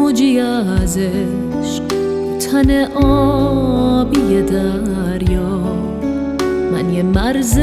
موجی از عشق تن آبی دریا، من یه مرز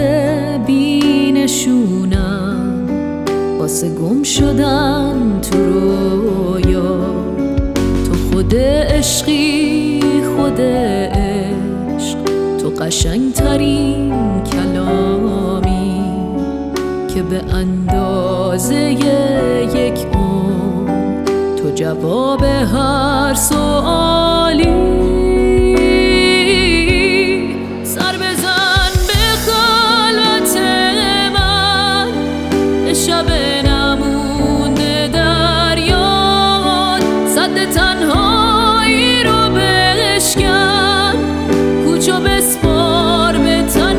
بی‌نشونم واسه گم شدن تو رویا. تو خود عشقی، خود عشق، تو قشنگترین کلامی که به اندازه یک عمر تو جواب هر سوالی. سر بزن به خلوت من، به شب نمونده دریاد، سد تنهایی رو بشکن، کوچو بسپار به تن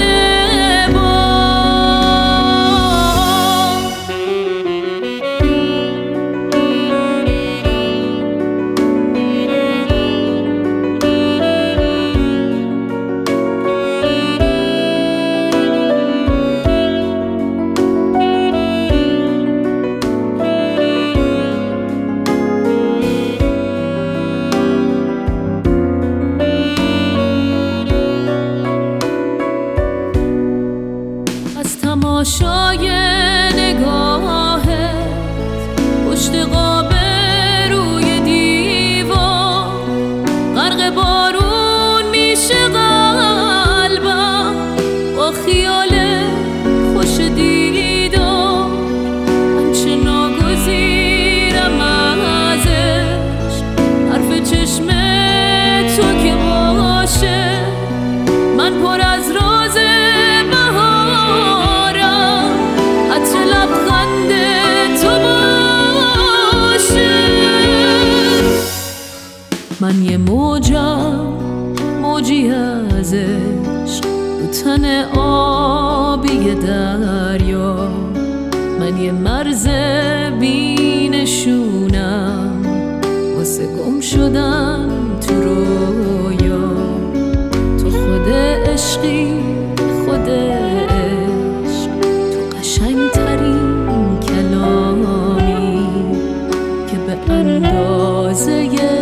تماشای نگاهت پشت قاب روی دیوار، غرق بارون میشه قلبم با خیال خوش دیدار. من چه ناگزیرم ازش، حرف چشم تو که باشه، من پر از راز من یه موجم، موجی از عشق تو تن آبی دریا، من یه مرز بی‌نشونم واسه گم شدن تو رویا. تو خود عشقی، خود عشق، تو قشنگترین کلامی که به اندازه